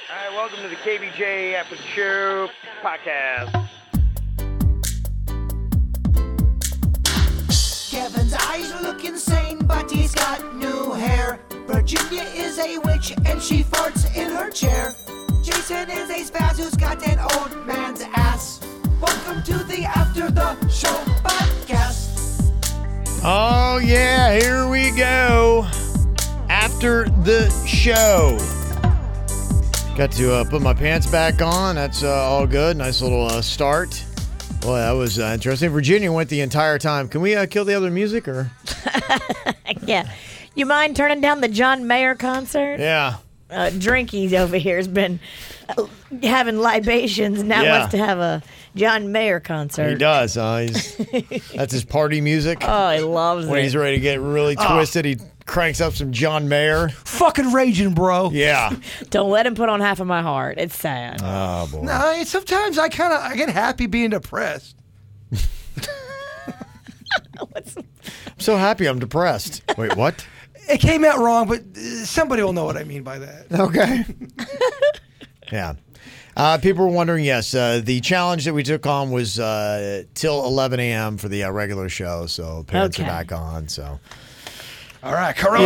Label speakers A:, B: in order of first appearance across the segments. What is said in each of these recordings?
A: All right, welcome to the KBJ After the Show podcast.
B: Kevin's eyes look insane, but he's got new hair. Virginia is a witch, and she farts in her chair. Jason is a spaz who's got an old man's ass. Welcome to the After the Show podcast.
C: Oh, yeah, here we go. After the show. Got to put my pants back on. That's all good. Nice little start. Well, that was interesting. Virginia went the entire time. Can we kill the other music? Or?
D: Yeah. You mind turning down the John Mayer concert?
C: Yeah.
D: Drinkies over here has been having libations. Now wants to have a John Mayer concert.
C: He does. That's his party music.
D: Oh, he loves it.
C: When he's ready to get really twisted, he cranks up some John Mayer.
E: Fucking raging, bro.
C: Yeah.
D: Don't let him put on Half of My Heart. It's sad.
C: Oh, boy.
E: No, sometimes I get happy being depressed.
C: I'm so happy I'm depressed. Wait, what?
E: It came out wrong, but somebody will know what I mean by that.
C: Okay. Yeah. People were wondering, yes, the challenge that we took on was till 11 a.m. for the regular show, so parents are back on, so.
E: All right, Corona,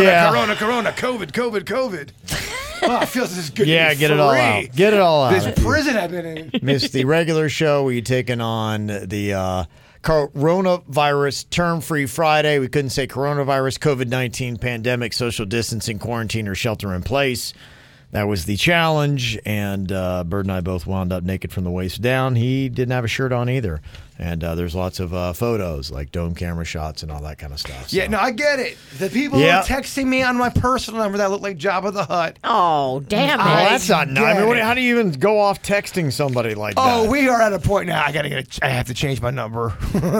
E: COVID. Oh, it feels this good.
C: Yeah, get it all out. Get it all out.
E: This prison I've been in.
C: Missed the regular show. We taken on the Coronavirus Term-Free Friday. We couldn't say coronavirus, COVID-19, pandemic, social distancing, quarantine, or shelter in place. That was the challenge, and Bird and I both wound up naked from the waist down. He didn't have a shirt on either. And there's lots of photos, like dome camera shots and all that kind of stuff. So.
E: Yeah, no, I get it. The people who are texting me on my personal number that look like Jabba the Hutt.
D: Oh, damn it.
C: Oh, that's not nice. I mean, how do you even go off texting somebody like that?
E: Oh, we are at a point now. I have to change my number.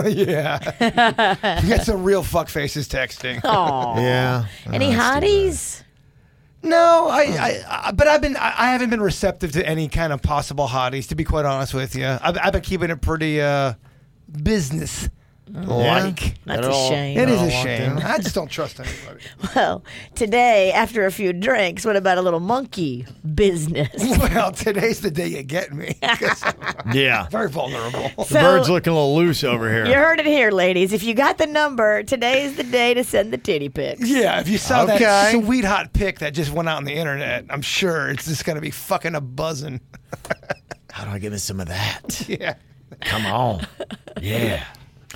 E: Yeah. You got some real fuck faces texting.
D: Oh.
C: Yeah.
D: Any hotties?
E: No, but I haven't been receptive to any kind of possible hotties, to be quite honest with you. I've been keeping it pretty business like.
D: That's a shame.
E: It is a shame. I just don't trust anybody.
D: Well, today, after a few drinks, what about a little monkey business?
E: Well, today's the day you get me.
C: Yeah.
E: Very vulnerable.
C: The bird's looking a little loose over here.
D: You heard it here, ladies. If you got the number, today's the day to send the titty pics.
E: Yeah, if you saw that sweet hot pic that just went out on the internet, I'm sure it's just going to be fucking a buzzing.
C: How do I get me some of that?
E: Yeah.
C: Come on. Yeah.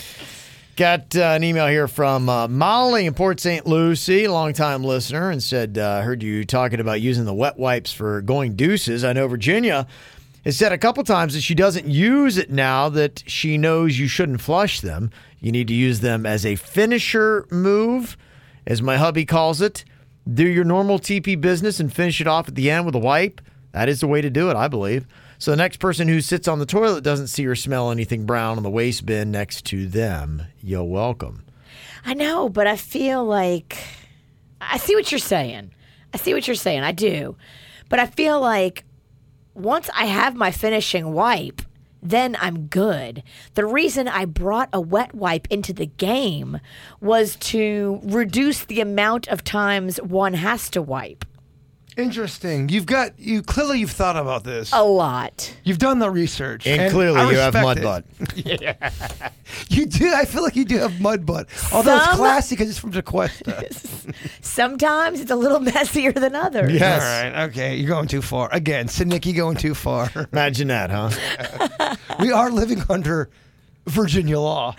C: Got an email here from Molly in Port St. Lucie, longtime listener, and said, heard you talking about using the wet wipes for going deuces. I know Virginia has said a couple times that she doesn't use it now that she knows you shouldn't flush them. You need to use them as a finisher move, as my hubby calls it. Do your normal TP business and finish it off at the end with a wipe. That is the way to do it, I believe. So the next person who sits on the toilet doesn't see or smell anything brown on the waste bin next to them. You're welcome.
D: I know, but I feel like I see what you're saying. I do. But I feel like once I have my finishing wipe, then I'm good. The reason I brought a wet wipe into the game was to reduce the amount of times one has to wipe.
E: Interesting. You've thought about this.
D: A lot.
E: You've done the research.
C: And clearly you have mud butt.
E: Yeah. You do. I feel like you do have mud butt. Although it's classy because it's from Tequesta.
D: Sometimes it's a little messier than others.
C: Yes.
E: All right. Okay. You're going too far. Again, Sinicki going too far.
C: Imagine that, huh?
E: We are living under Virginia law.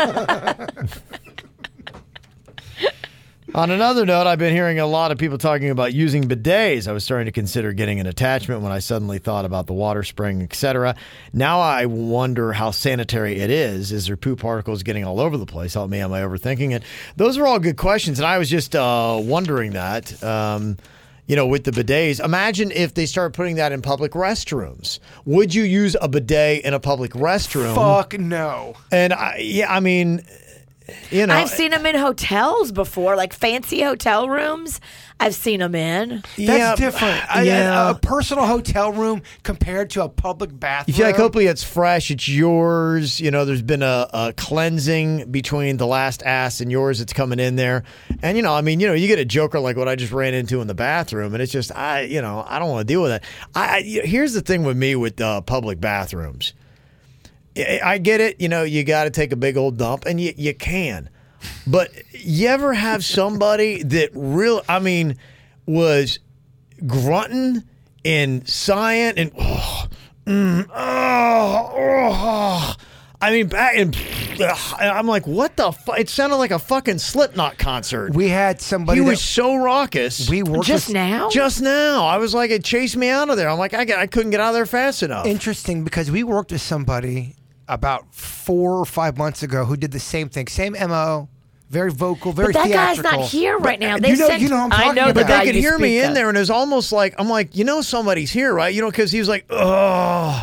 C: On another note, I've been hearing a lot of people talking about using bidets. I was starting to consider getting an attachment when I suddenly thought about the water spring, etc. Now I wonder how sanitary it is. Is there poop particles getting all over the place? Help me, am I overthinking it? Those are all good questions, and I was just wondering that. With the bidets, imagine if they start putting that in public restrooms. Would you use a bidet in a public restroom?
E: Fuck no.
C: And you know,
D: I've seen them in hotels before, like fancy hotel rooms. I've seen them in.
E: That's different.
C: Yeah.
E: A personal hotel room compared to a public bathroom.
C: You feel like hopefully it's fresh, it's yours. You know, there's been a cleansing between the last ass and yours that's coming in there. And, you know, I mean, you know, you get a joker like what I just ran into in the bathroom, and it's just, I don't want to deal with that. Here's the thing with me with public bathrooms. I get it. You know, you got to take a big old dump, and you can. But you ever have somebody that was grunting and sighing and I mean, back and I'm like, what the fuck? It sounded like a fucking Slipknot concert.
E: We had somebody
C: He was so raucous.
E: we worked
D: Just
E: with,
D: now?
C: Just now. I was like, it chased me out of there. I'm like, I couldn't get out of there fast enough.
E: Interesting, because we worked with somebody about 4 or 5 months ago who did the same thing, same MO, very vocal, very
D: But that
E: theatrical.
D: guy's not here right now.
E: You
D: They
E: know,
D: sent,
E: you know what I'm
D: I
E: talking
D: know the
E: about.
C: But
D: guy
C: they could
D: you
C: hear me
D: speak
C: in
D: of.
C: there, and it was almost like, I'm like, you know somebody's here, right? You know, because he was like, I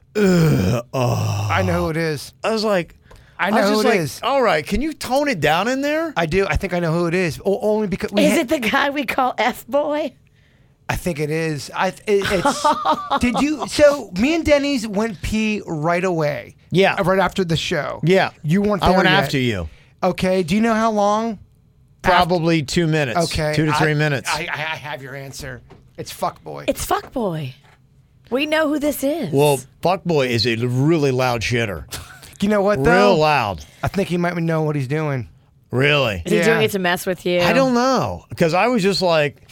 E: I know who it is.
C: was like,
E: I know
C: was
E: who
C: just
E: it
C: like,
E: is.
C: all right, can you tone it down in there?
E: I do. I think I know who it is. Only because
D: Is it the guy we call F-boy?
E: I think it is. It's. Did you? So me and Denny's went pee right away.
C: Yeah.
E: Right after the show.
C: Yeah.
E: You weren't
C: I
E: there
C: went
E: yet.
C: after you.
E: Okay. Do you know how long?
C: Probably 2 minutes.
E: Okay.
C: 2 to 3 minutes.
E: I have your answer. It's fuckboy.
D: It's fuckboy. We know who this is.
C: Well, fuckboy is a really loud shitter.
E: You know what though?
C: Real loud.
E: I think he might know what he's doing.
C: Really.
D: is he
E: yeah.
D: doing it to mess with you?
C: I don't know. Because I was just like,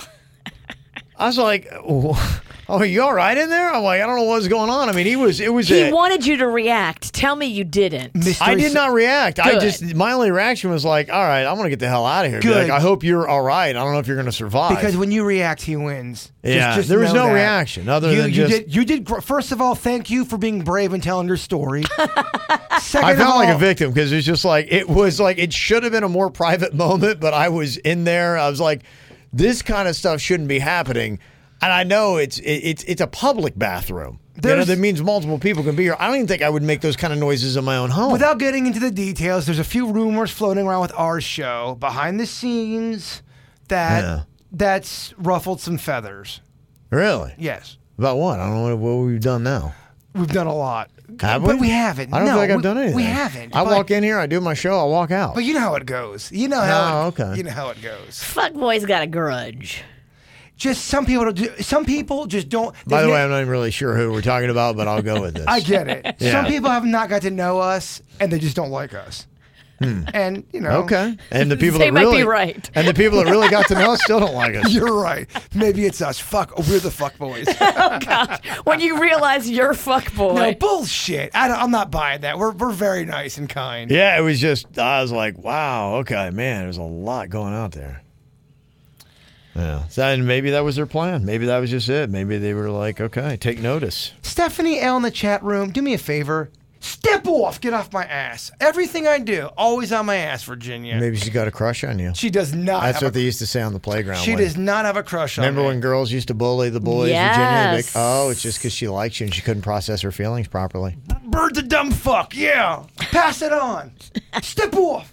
C: oh, you all right in there? I'm like, I don't know what's going on. I mean, it was.
D: He
C: a-
D: wanted you to react. Tell me you didn't.
C: I did not react.
D: Good.
C: My only reaction was like, all right, I'm going to get the hell out of here. Be
E: Good.
C: Like, I hope you're all right. I don't know if you're going to survive.
E: Because when you react, he wins.
C: Yeah, there was
E: know
C: no
E: that.
C: reaction other than
E: you
C: just-
E: did. First of all, thank you for being brave and telling your story. Second
C: I
E: of
C: felt
E: all,
C: like a victim because it's just like, it should have been a more private moment, but I was in there. I was like, this kind of stuff shouldn't be happening. And I know it's a public bathroom. That means multiple people can be here. I don't even think I would make those kind of noises in my own home.
E: Without getting into the details, there's a few rumors floating around with our show behind the scenes that's ruffled some feathers.
C: Really?
E: Yes,
C: About what? I don't know what we've done now.
E: we've done a lot.
C: Have
E: But
C: we?
E: we haven't.
C: I don't
E: No,
C: feel like I've
E: we-
C: done anything.
E: we haven't,
C: I
E: but-
C: walk in here, I do my show, I walk out.
E: But you know how it goes. You know how.
C: okay.
E: You know how it goes.
D: Fuckboy's got a grudge.
E: Just some people don't do. Some people just don't.
C: By the
E: they've
C: way,
E: ne-
C: I'm not even really sure who we're talking about, but I'll go with this.
E: I get it.
C: Yeah.
E: Some people have not got to know us, and they just don't like us. And you know.
C: Okay. And the people
D: They
C: that
D: might
C: really
D: be right.
C: And the people that really got to know us still don't like us.
E: You're right. Maybe it's us. Fuck. We're the fuck boys.
D: When you realize you're fuckboy.
E: No bullshit. I'm not buying that. We're very nice and kind.
C: Yeah, it was just, I was like, wow, okay, man, there's a lot going out there. Yeah. So, and maybe that was their plan. Maybe that was just it. Maybe they were like, okay, take notice.
E: Stephanie L in the chat room, do me a favor. Step off. Get off my ass. Everything I do, always on my ass, Virginia.
C: Maybe she's got a crush on you.
E: She does not.
C: That's
E: have
C: what they used to say on the playground.
E: She
C: when-
E: does not have a crush on
C: Remember
E: me.
C: when girls used to bully the boys,
D: Yes.
C: Virginia? Like, oh, it's just because she likes you and she couldn't process her feelings properly.
E: Bird's a dumb fuck. Yeah. Pass it on. Step off.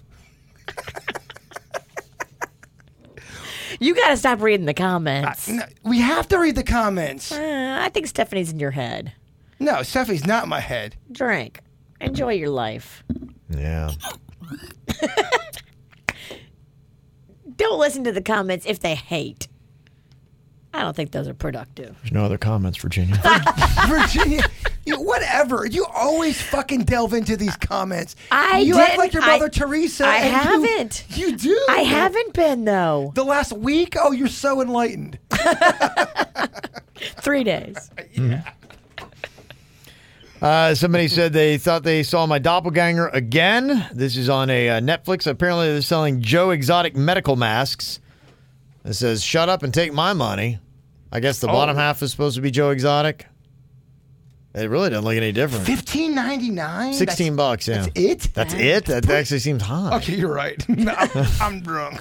D: You got to stop reading the comments.
E: No, we have to read the comments.
D: I think Stephanie's in your head.
E: No, Stephanie's not in my head.
D: Drink. Enjoy your life.
C: Yeah.
D: Don't listen to the comments if they hate. I don't think those are productive.
C: There's no other comments, Virginia.
E: Virginia, whatever. You always fucking delve into these comments.
D: I
E: You act
D: didn't.
E: like your Mother Teresa.
D: I
E: and
D: haven't.
E: You do.
D: I haven't been, though.
E: The last week? Oh, you're so enlightened.
D: 3 days.
C: Somebody said they thought they saw my doppelganger again. This is on a Netflix. Apparently, they're selling Joe Exotic medical masks. It says, shut up and take my money. I guess the bottom half is supposed to be Joe Exotic. It really doesn't look any different.
E: $15.99?
C: 16 bucks, yeah.
E: That's it?
C: That's it? That actually seems high.
E: Okay, you're right. No, I'm drunk.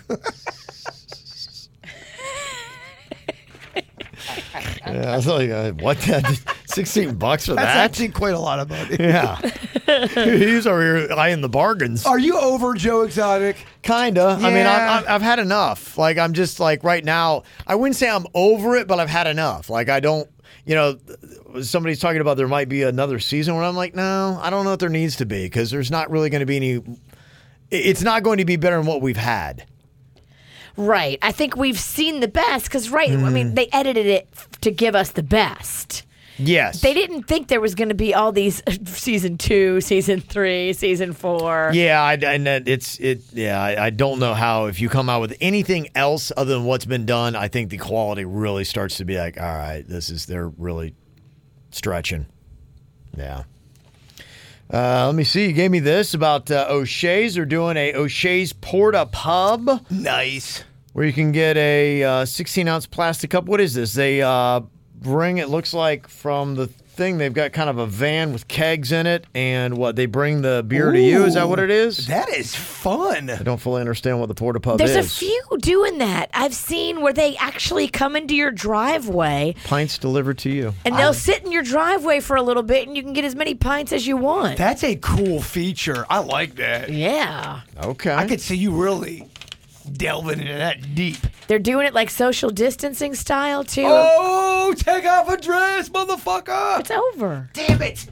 C: Yeah, I was like, what? 16 bucks for
E: That's
C: that?
E: actually quite a lot of money.
C: Yeah. He's over here eyeing the bargains.
E: Are you over Joe Exotic?
C: Kinda. I mean,
E: Yeah.
C: I've had enough. Like, I'm just like right now. I wouldn't say I'm over it, but I've had enough. Like, I don't. Somebody's talking about there might be another season where I'm like, no, I don't know if there needs to be because there's not really going to be any. It's not going to be better than what we've had.
D: Right. I think we've seen the best because, I mean, they edited it to give us the best.
C: Yes.
D: They didn't think there was going to be all these season 2, season 3, season 4.
C: Yeah, I don't know how if you come out with anything else other than what's been done, I think the quality really starts to be like, all right, they're really stretching. Yeah. Let me see. You gave me this about O'Shea's. They're doing a O'Shea's Porta Pub.
E: Nice.
C: Where you can get a 16-ounce plastic cup. What is this? They bring, it looks like from the thing, they've got kind of a van with kegs in it, and they bring the beer to you? Is that what it is?
E: That is fun.
C: I don't fully understand what the Porta Pub
D: There's
C: is.
D: a few doing that. I've seen where they actually come into your driveway
C: Pints delivered to you.
D: and they'll sit in your driveway for a little bit and you can get as many pints as you want.
E: That's a cool feature. I like that.
D: Yeah.
C: Okay.
E: I could see you really delving into that deep.
D: They're doing it like social distancing style too.
E: Oh, take off a dress, motherfucker!
D: It's over.
E: Damn it!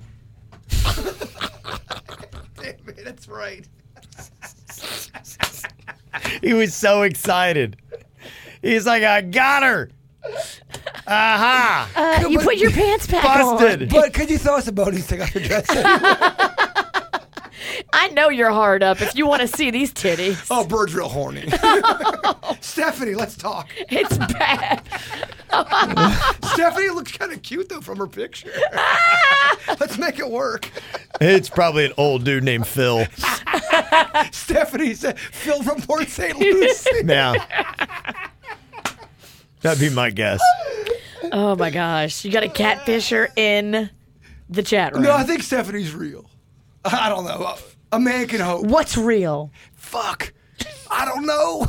E: Damn it, that's right.
C: He was so excited. He's like, I got her. Aha.
D: You put your pants back
C: Busted.
D: on.
E: But could you throw us a bone and take off your dress?
D: I know you're hard up if you want to see these titties.
E: Oh, Bird's real horny. Stephanie, let's talk.
D: It's bad.
E: Stephanie looks kind of cute, though, from her picture. Let's make it work.
C: It's probably an old dude named Phil.
E: Stephanie said, Phil from Port St. Lucie.
C: Yeah. That'd be my guess.
D: Oh my gosh. You got a catfisher in the chat room.
E: No, I think Stephanie's real. I don't know. A man can hope.
D: What's real?
E: Fuck. I don't know.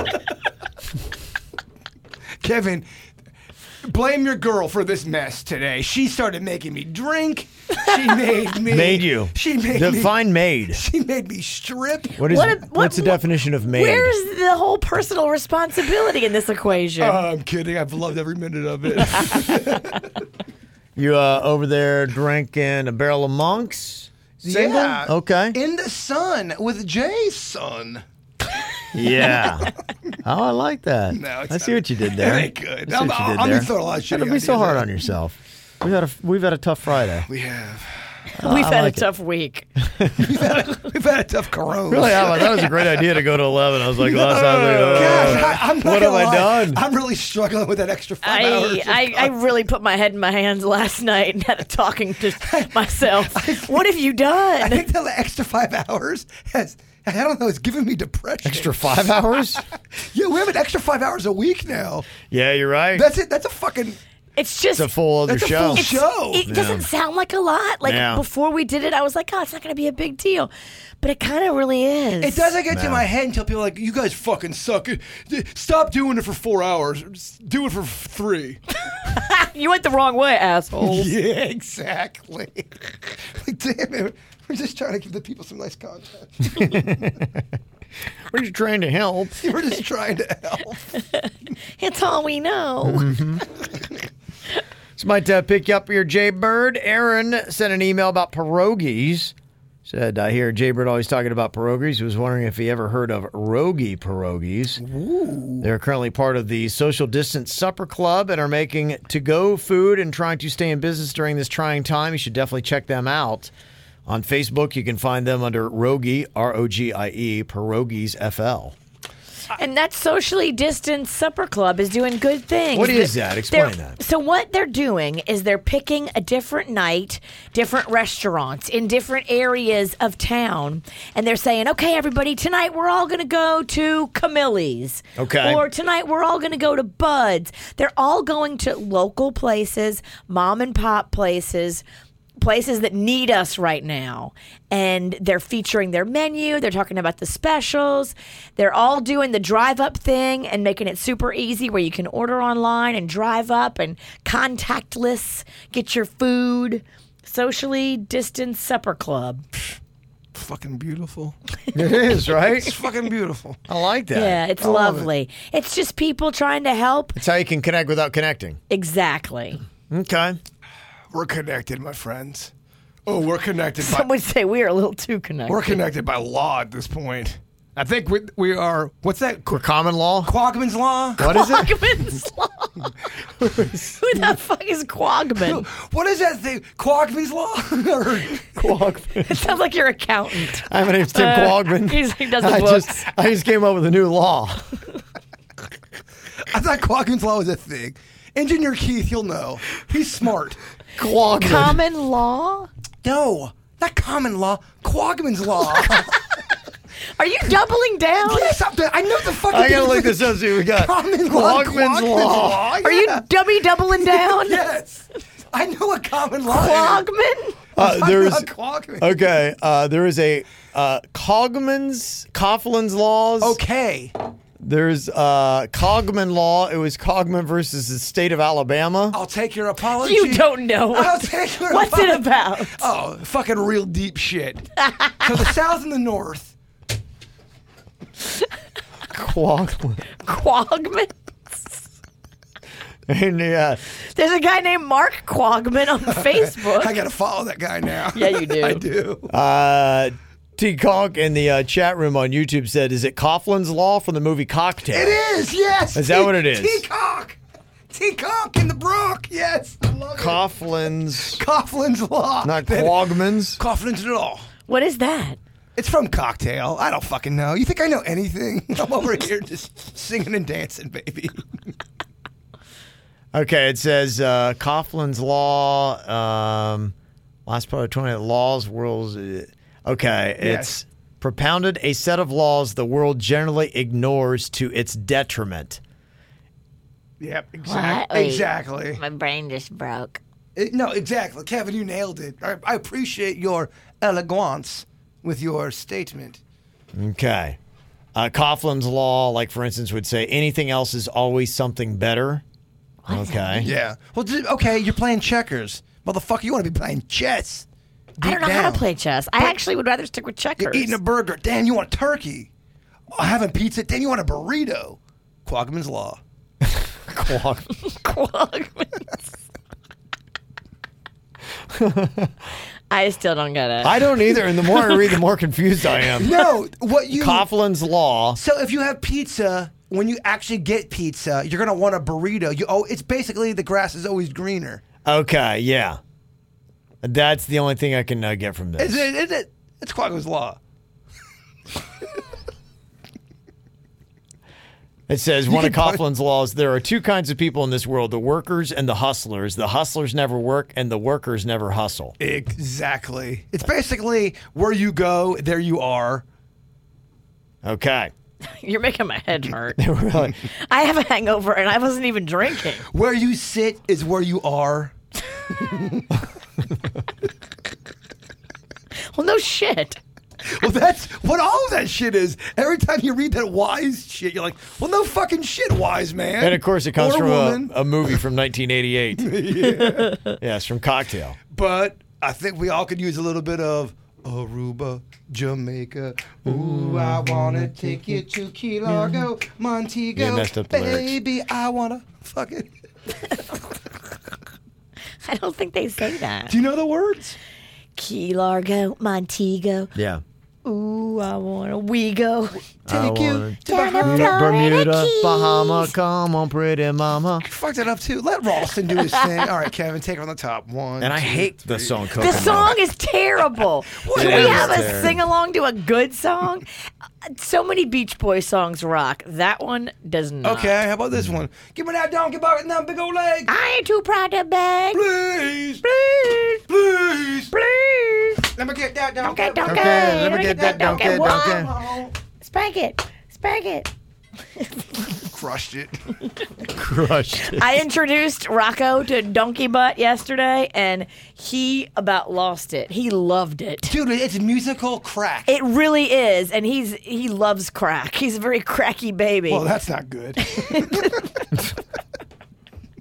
E: Kevin, blame your girl for this mess today. She started making me drink. She made me.
C: Made you.
E: She made
C: Define
E: me.
C: made.
E: She made me strip.
C: What's the definition of made?
D: Where's the whole personal responsibility in this equation?
E: I'm kidding. I've loved every minute of it.
C: You over there drinking a barrel of Monks? Single?
E: Yeah.
C: Okay.
E: In the sun with Jay's son.
C: Yeah. Oh, I like that.
E: No, it's
C: I see
E: not-
C: what you did there.
E: It ain't good.
C: I see what you did
E: I'm
C: there.
E: throwing a lot of shit.
C: Don't be so hard on yourself. We've had a tough Friday.
E: We have.
D: We've
C: I
D: had
C: like
D: a tough week.
E: We've had a tough corona.
C: Really, I thought it was a great idea to go to 11. I was like, last time,
E: Gosh, I'm not
C: what
E: gonna
C: have I
E: lie.
C: done?
E: I'm really struggling with that extra 5 hours.
D: I really put my head in my hands last night and had a talking to myself. What have you
E: I
D: done?
E: think the extra 5 hours has, I don't know, it's giving me depression.
C: Extra 5 hours?
E: Yeah, we have an extra 5 hours a week now.
C: Yeah, you're right.
E: That's it. That's a fucking.
D: It's just
C: It's a full other
E: That's a
C: show.
E: full show.
D: It doesn't sound like a lot. Like
C: Yeah.
D: before we did it, I was like, oh, it's not going to be a big deal. But it kind of really is.
E: It doesn't get to
C: No.
E: my head until people are like, you guys fucking suck. Stop doing it for 4 hours. Just do it for 3.
D: You went the wrong way, asshole.
E: Yeah, exactly. Like, damn it. We're just trying to give the people some nice content.
C: We're just trying to help.
E: We're just trying to help.
D: It's all we know.
C: This might pick you up your Jay Bird. Aaron sent an email about pierogies. Said, I hear Jay Bird always talking about pierogies. He was wondering if he ever heard of Rogie pierogies. Ooh. They're currently part of the Social Distance Supper Club and are making to-go food and trying to stay in business during this trying time. You should definitely check them out. On Facebook, you can find them under Rogie, R-O-G-I-E, Pierogies FL.
D: And that socially distanced supper club is doing good things.
C: What is that? Explain
D: They're-
C: that.
D: So what they're doing is they're picking a different night, different restaurants in different areas of town, and they're saying, okay, everybody, tonight we're all going to go to Camille's.
C: Okay.
D: Or tonight we're all going to go to Bud's. They're all going to local places, mom and pop places that need us right now, and they're featuring their menu. They're talking about the specials. They're all doing the drive up thing and making it super easy where you can order online and drive up and contactless get your food. Socially distanced supper club.
E: Fucking beautiful.
C: It is, right?
E: It's fucking beautiful.
C: I like that.
D: Yeah, it's
E: I love
D: lovely. It's just people trying to help.
C: It's how you can connect without connecting.
D: Exactly.
C: Okay.
E: We're connected, my friends. Oh, we're connected by
D: Some would say we are a little too connected.
E: we're connected by law at this point. I think we are. What's that?
C: For common law?
E: Quagman's law.
C: What is it?
D: Quagman's Law. Who the fuck is Quagman?
E: What is that thing? Quagman's law.
C: Quagman.
D: It sounds like your accountant.
C: Hi, my name's Tim Quagman.
D: He does the books.
C: I just came up with a new law.
E: I thought Quagman's law was a thing. Engineer Keith, you'll know. He's smart.
C: Quagman.
D: Common law?
E: No, not common law. Quagman's law.
D: Are you doubling down?
E: Yes, I know the fucking.
C: I gotta look this up. See what we got.
E: Common law.
C: Quagman's law.
D: Are you dummy doubling down?
E: Yes, I know what common law is.
D: Quagman?
C: There's
E: Quagman.
C: okay. There is a Coughlin's laws.
E: Okay.
C: There's Cogman law. It was Cogman versus the state of Alabama.
E: I'll take your apology.
D: You don't know.
E: I'll take your
D: What's
E: apology.
D: it about?
E: Oh, fucking real deep shit. So the South and the North.
C: Quagman.
D: Quagman?
C: And
D: There's a guy named Mark Quagman on Facebook.
E: I gotta follow that guy now.
D: Yeah, you do.
E: I do.
C: T. Conk in the chat room on YouTube said, "Is it Coughlin's law from the movie Cocktail?"
E: It is. Yes.
C: Is that what it is?
E: T-Conk. T-Conk in the Brook. Yes. I love it.
C: Coughlin's,
E: Law.
C: not Quagman's.
E: Coughlin's Law.
D: What is that?
E: It's from Cocktail. I don't fucking know. You think I know anything? I'm over here just singing and dancing, baby.
C: Okay, it says Coughlin's law. Last part of 20 laws, worlds. Okay,
E: Yes.
C: it's propounded a set of laws the world generally ignores to its detriment.
E: Yep,
D: What?
E: exactly.
D: Wait.
E: Exactly.
D: My brain just broke.
E: No, exactly. Kevin, you nailed it. I appreciate your elegance with your statement.
C: Okay. Coughlin's law, like for instance, would say anything else is always something better. Okay.
E: Yeah. Well, okay, you're playing checkers. Motherfucker, you want to be playing chess.
D: I don't know how to play chess. I actually would rather stick with checkers.
E: You're eating a burger. Dan, you want turkey. Oh, having pizza. Dan, you want a burrito. Quagman's Law.
D: I still don't get it.
C: I don't either, and the more I read, the more confused I am.
E: No, what you...
C: Coughlin's law.
E: So if you have pizza, when you actually get pizza, you're going to want a burrito. It's basically the grass is always greener.
C: Okay, yeah. That's the only thing I can get from this.
E: Is it? It's Quagman's Law.
C: It says, one of
E: can put-
C: Coughlin's laws, there are two kinds of people in this world, the workers and the hustlers. The hustlers never work and the workers never hustle.
E: Exactly. It's basically where you go, there you are.
C: Okay.
D: You're making my head hurt.
C: Really?
D: I have a hangover and I wasn't even drinking.
E: Where you sit is where you are.
D: Well, no shit.
E: Well, that's what all of that shit is. Every time you read that wise shit, you're like, well, no fucking shit, wise man.
C: And of course, it comes
E: Or
C: from
E: woman.
C: a movie from 1988. Yeah, it's from Cocktail.
E: But I think we all could use a little bit of Aruba, Jamaica. Ooh, I wanna take you to Key Largo, Montego.
C: Yeah, messed up the lyrics.
E: Baby, I wanna fuck it.
D: I don't think they say that.
E: Do you know the words?
D: Key Largo, Montego.
C: Yeah.
D: Ooh, I wanna we go.
E: Take you
C: wanna-
E: to Bahamas.
C: Bermuda,
D: Keys.
C: Bahama, come on, pretty mama.
E: Fucked it up too. Let Ralston do his thing. All right, Kevin, take it on the top. One.
C: And I
E: two,
C: hate the
E: three.
C: song Kokomo.
D: The song is terrible. Can
C: It
D: we
C: is
D: have a
C: terrible.
D: sing along to a good song? So many Beach Boys songs rock. That one does not.
E: Okay, how about this one? Give me that donkey bucket and them big old legs.
D: I ain't too proud to beg.
E: Please,
D: Please,
E: please.
D: please.
E: Let me get that donkey.
D: Okay, donkey.
C: Okay, let me get that donkey,
D: What?
C: donkey.
D: Spank it. Spank it.
E: Crushed it.
C: Crushed it.
D: I introduced Rocco to Donkey Butt yesterday, and he about lost it. He loved it.
E: Dude, it's musical crack.
D: It really is, and he loves crack. He's a very cracky baby.
E: Well, that's not good.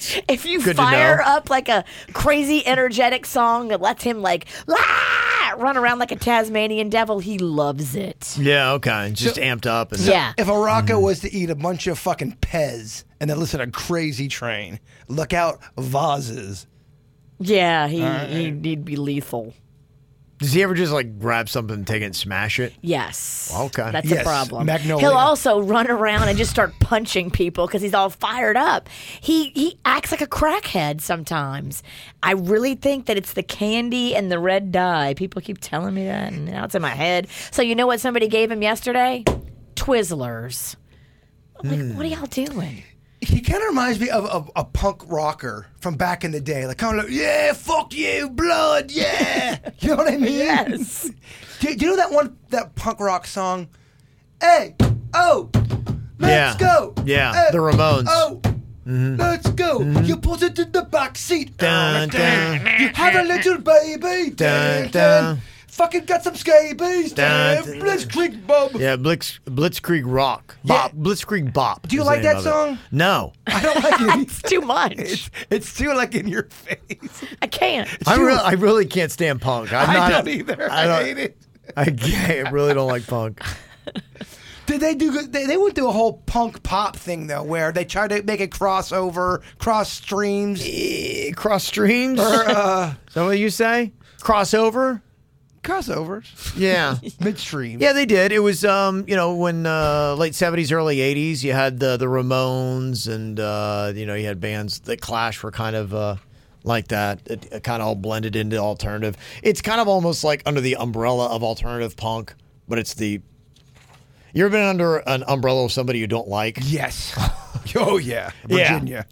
D: If you
C: Good to
D: fire
C: know.
D: up like a crazy energetic song that lets him like run around like a Tasmanian devil, he loves it.
C: Yeah, okay. Just amped up. And
D: Yeah.
E: If a Rocco was to eat a bunch of fucking Pez and then listen to Crazy Train, look out, vases.
D: Yeah, he'd be lethal.
C: Does he ever just like grab something and take it and smash it?
D: Yes.
C: Okay.
D: That's
E: Yes,
D: a problem.
E: Magnolia.
D: He'll also run around and just start punching people because he's all fired up. He acts like a crackhead sometimes. I really think that it's the candy and the red dye. People keep telling me that, and now it's in my head. So you know what somebody gave him yesterday? Twizzlers. Like, what are y'all doing?
E: He kind of reminds me of a punk rocker from back in the day. Like, kind of like, yeah, fuck you, blood, yeah. You know what I mean?
D: Yes.
E: Do you know that punk rock song? Hey, oh, let's
C: Yeah.
E: go.
C: Yeah,
E: Hey,
C: the Ramones.
E: Oh, let's go. You put it in the back seat.
C: Dun, dun.
E: You have a little baby.
C: Dun, dun.
E: Fucking got some scabies.
C: Dun,
E: Damn,
C: dun.
E: Blitzkrieg Bob.
C: Yeah, Blitzkrieg Rock.
E: Yeah.
C: Blitzkrieg Bop.
E: Do you
C: is the
E: like
C: name
E: that
C: of it.
E: song?
C: No.
E: I don't like it.
D: It's too much.
E: It's too like in your face.
D: I can't.
C: I really can't stand punk.
E: I don't either. I hate it.
C: I really don't like punk.
E: Did they do? They went through a whole punk pop thing though, where they tried to make a crossover, cross streams,
C: Cross streams?
E: or
C: Is that what you say? Crossover?
E: crossovers,
C: Yeah.
E: midstream.
C: Yeah, they did. It was, when late 70s, early 80s, you had the Ramones and, you had bands that Clash were kind of like that. It kind of all blended into alternative. It's kind of almost like under the umbrella of alternative punk, but it's the... You ever been under an umbrella of somebody you don't like?
E: Yes. Oh yeah, Virginia.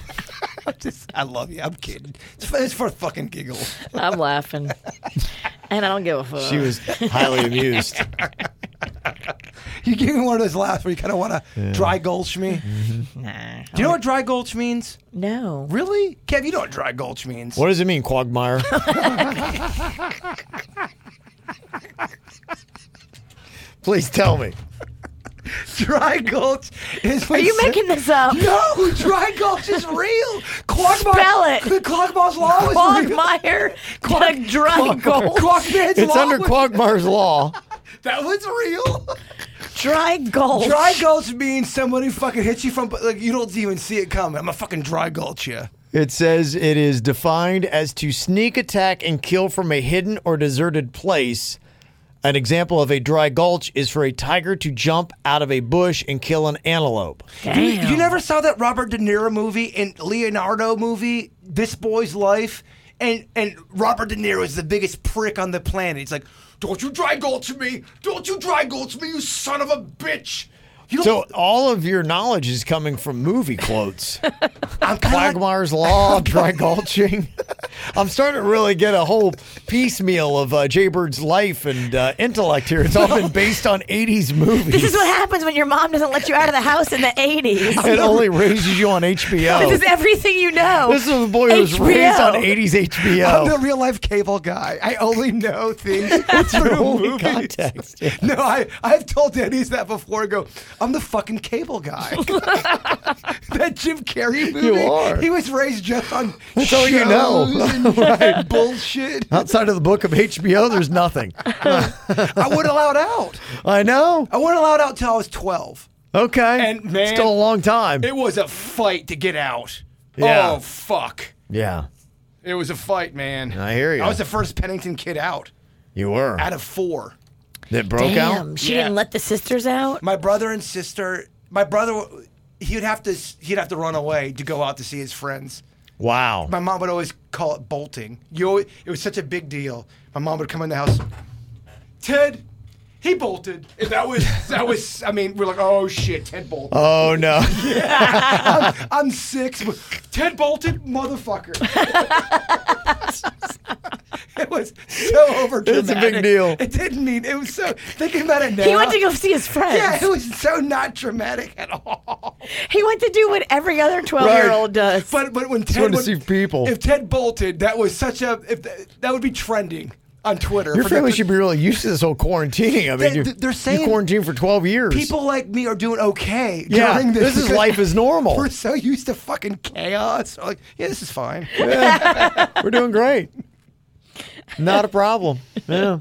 E: I love you. I'm kidding. It's for fucking giggles.
D: I'm laughing. And I don't give a fuck.
C: She was highly amused.
E: You give me one of those laughs where you kind of want to dry gulch me.
D: Nah.
E: Do you know what dry gulch means?
D: No.
E: Really, Kev? You know what dry gulch means?
C: What does it mean, Quagmire? Please tell me.
E: Dry gulch is.
D: Are you making this up?
E: No, dry gulch is real. Quagmire.
D: Spell it.
E: The Quagmire's law is real.
D: Quagmire, Doug Dry Gulch.
E: Quagmire's
C: It's
E: law
C: under
E: was-
C: Quagmire's law.
E: That was real.
D: Dry Gulch.
E: Dry gulch means somebody fucking hits you from like you don't even see it coming. I'm gonna fucking dry gulch you.
C: It says it is defined as to sneak attack and kill from a hidden or deserted place. An example of a dry gulch is for a tiger to jump out of a bush and kill an antelope.
D: Damn.
E: You never saw that Robert De Niro movie and Leonardo movie, This Boy's Life? And Robert De Niro is the biggest prick on the planet. He's like, don't you dry gulch me. Don't you dry gulch me, you son of a bitch. You
C: So all of your knowledge is coming from movie quotes.
E: I'm kinda like-
C: Quagmire's Law, dry gulching. I'm starting to really get a whole piecemeal of Jaybird's life and intellect here. It's all been based on 80s movies.
D: This is what happens when your mom doesn't let you out of the house in the 80s.
C: It only raises you on HBO.
D: This is everything you know.
C: This is a boy who was
D: HBO.
C: raised on 80s
E: I'm the
C: HBO.
E: real life cable guy. I only know things
C: That's your
E: through
C: only
E: movies.
C: context. Yeah.
E: No, I've told Denny's that before. I go, I'm the fucking cable guy. That Jim Carrey movie.
C: You are.
E: He was raised just on
C: That's all you know.
E: shows and bullshit.
C: Outside of the book of HBO, there's nothing.
E: I wasn't allowed out.
C: I know.
E: I wasn't allowed out till I was 12.
C: Okay.
E: And, man,
C: still a long time.
E: It was a fight to get out.
C: Yeah.
E: Oh, fuck.
C: Yeah,
E: It was a fight, man.
C: I hear you.
E: I was the first Pennington kid out
C: you were.
E: out of 4.
C: That broke
D: Damn,
C: out.
D: she
E: Yeah.
D: didn't let the sisters out?
E: My brother and sister. My brother, he'd have to run away to go out to see his friends.
C: Wow.
E: My mom would always call it bolting. It was such a big deal. My mom would come in the house. Ted, he bolted. And that was. I mean, we're like, oh shit, Ted bolted.
C: Oh no.
E: I'm 6. But Ted bolted, motherfucker. It was so overdramatic.
C: It's a big deal.
E: It didn't mean it was so. Thinking about it now.
D: He went to go see his friends.
E: Yeah, it was so not dramatic at all.
D: He went to do what every other 12-year-old does.
E: But when
C: Just
E: Ted
C: wanted to see people.
E: if Ted bolted, that was such a that would be trending. on Twitter.
C: Your family should be really used to this whole quarantining. I mean,
E: They're saying
C: you quarantined for 12 years.
E: people like me are doing okay
C: Yeah,
E: during this.
C: this is
E: because
C: life is normal.
E: We're so used to fucking chaos. We're like, yeah, this is fine.
C: We're doing great. Not a problem. Yeah.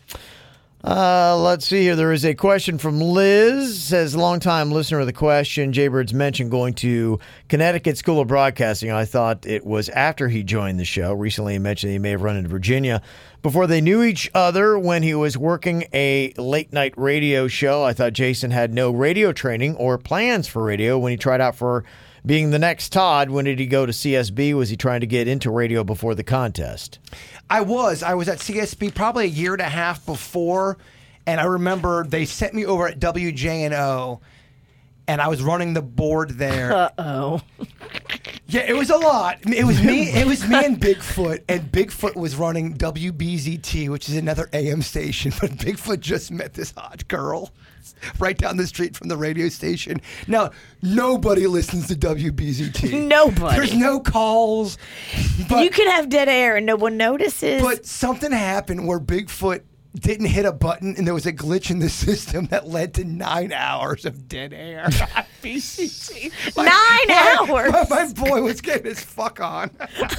C: Let's see here. There is a question from Liz. Says, longtime listener of the question. Jaybird's mentioned going to Connecticut School of Broadcasting. I thought it was after he joined the show. Recently, he mentioned he may have run into Virginia before they knew each other when he was working a late night radio show. I thought Jason had no radio training or plans for radio when he tried out for being the next Todd. When did he go to CSB? Was he trying to get into radio before the contest?
E: I was at CSB probably a year and a half before, and I remember they sent me over at WJNO, and I was running the board there.
D: Uh-oh.
E: Yeah, it was a lot. It was me and Bigfoot, and Bigfoot was running WBZT, which is another AM station, but Bigfoot just met this hot girl right down the street from the radio station. Now, nobody listens to WBZT.
D: Nobody.
E: There's no calls. But,
D: You can have dead air and no one notices.
E: but something happened where Bigfoot didn't hit a button, and there was a glitch in the system that led to 9 hours of dead air on BCC.
D: 9 hours?
E: My boy was getting his fuck on.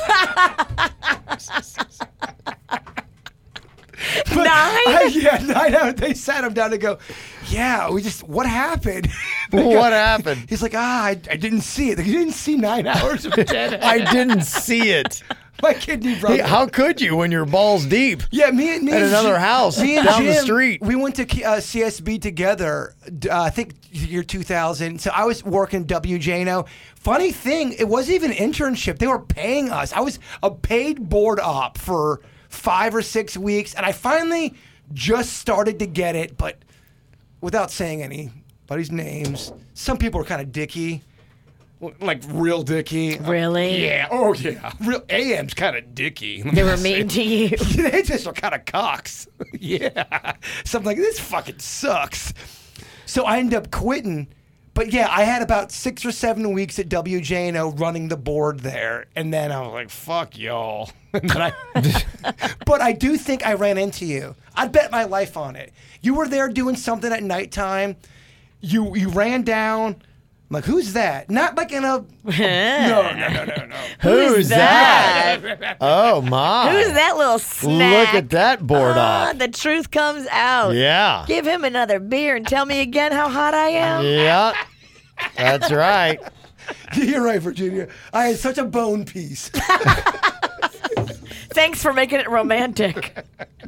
D: Nine?
E: Yeah, 9 hours. They sat him down to go, yeah, what happened?
C: What happened?
E: He's like, I didn't see it. Like, you didn't see 9 hours of dead air.
C: I didn't see it.
E: My kidney brother.
C: Hey, how could you when you're balls deep?
E: Yeah, me and
C: another house
E: me and
C: down the
E: Jim,
C: street.
E: We went to CSB together. I think year 2000. So I was working WJNO. Funny thing, it wasn't even an internship. They were paying us. I was a paid board op for 5 or 6 weeks, and I finally just started to get it. But without saying anybody's names, some people are kind of dicky. Like real dicky.
D: Really?
E: Yeah. Oh, yeah. Real AM's kind of dicky.
D: They were mean to you.
E: They just were kind of cocks. Yeah. So I'm like, this fucking sucks. So I ended up quitting. But yeah, I had about 6 or 7 weeks at WJNO running the board there. And then I was like, fuck y'all. But I do think I ran into you. I'd bet my life on it. You were there doing something at nighttime. You ran down. I'm like, who's that? Not like in a... No.
C: Who's that? Oh, my.
D: Who's that little snack?
C: Look at that board
D: Ah,
C: op.
D: the truth comes out.
C: Yeah.
D: Give him another beer and tell me again how hot I am.
C: Yeah. That's right.
E: You're right, Virginia. I had such a bone piece.
D: Thanks for making it romantic.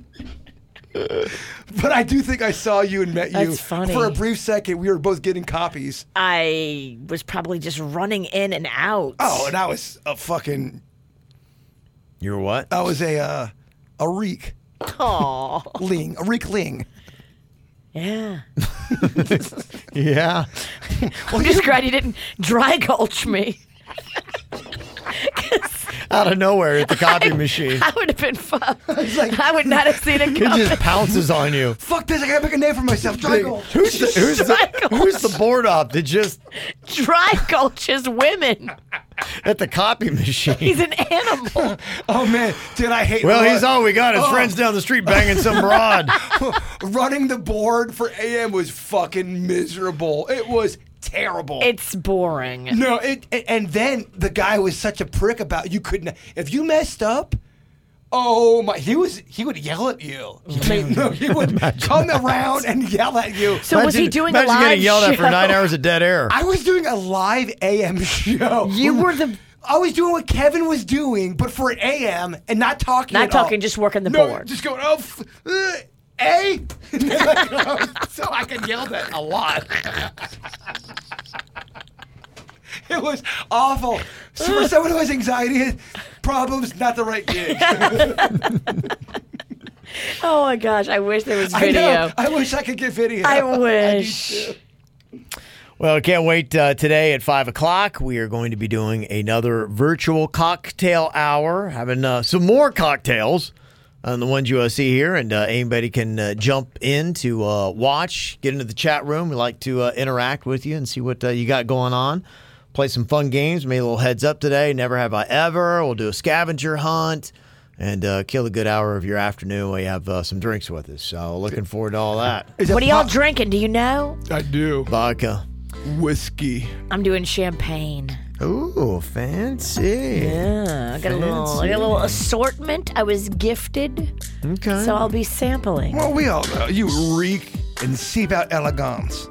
E: But I do think I saw you and met you.
D: That's funny.
E: For a brief second, we were both getting copies.
D: I was probably just running in and out.
E: Oh, and I was a fucking...
C: You're what?
E: I was a reek.
D: Aw.
E: Ling. A reek ling.
D: Yeah.
C: Yeah.
D: I'm just glad you didn't dry gulch me.
C: Out of nowhere at the copy machine.
D: I would have been fun.
E: like-
D: I would not have seen it
C: He
D: coming.
C: just pounces on you.
E: Fuck this, I gotta make a name for myself. Drago.
C: Who's the board op that just
D: Dry gulches women.
C: at the copy machine?
D: He's an animal.
E: Oh, man. Dude, I hate...
C: Well, he's all we got. His friends down the street banging some broad.
E: Running the board for AM was fucking miserable. It was terrible.
D: It's boring.
E: No, and then the guy was such a prick about you couldn't if you messed up. Oh my! He would yell at you. He would come around and yell at you.
D: So was he doing a
C: imagine
D: live
C: getting yelled
D: show?
C: at for 9 hours of dead air.
E: I was doing a live AM show.
D: You were the...
E: I was doing what Kevin was doing, but for an AM and not talking.
D: Not
E: at all.
D: talking, just working the
E: No,
D: board.
E: just going A. So I could yell that a lot. It was awful. So for someone who has anxiety problems, not the right gig.
D: Oh my gosh, I wish there was
E: I
D: video.
E: know. I wish I could get video.
D: I
E: need
D: wish.
E: to.
C: Well, I can't wait today at 5 o'clock. We are going to be doing another virtual cocktail hour, having some more cocktails on the ones you see here. And anybody can jump in to watch, get into the chat room. We like to interact with you and see what you got going on. Play some fun games. Made a little heads up today. Never have I ever. We'll do a scavenger hunt. and kill a good hour of your afternoon while you have some drinks with us. So looking forward to all that.
D: What are y'all drinking? Do you know?
E: I do.
C: Vodka.
E: Whiskey.
D: I'm doing champagne.
C: Ooh, fancy.
D: Yeah, I got a little assortment. I was gifted,
C: Okay.
D: so I'll be sampling.
E: Well, we all know you reek and seep out elegance.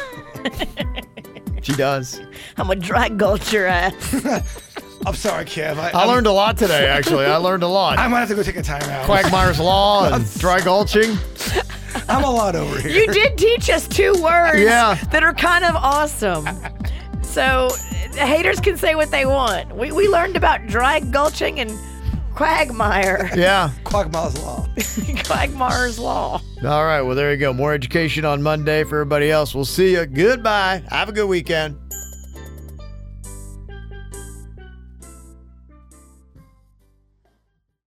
C: She does.
D: I'm a dry gulcher ass.
E: I'm sorry, Kev.
C: I learned a lot today, actually. I learned a lot.
E: I might have to go take a time out.
C: Quagmire's Law and dry gulching.
E: I'm a lot over here.
D: You did teach us 2 words
C: Yeah.
D: that are kind of awesome. So haters can say what they want. We learned about dry gulching and quagmire.
C: Yeah.
E: Quagmire's Law.
D: Quagmire's Law.
C: All right. Well, there you go. More education on Monday for everybody else. We'll see you. Goodbye. Have a good weekend.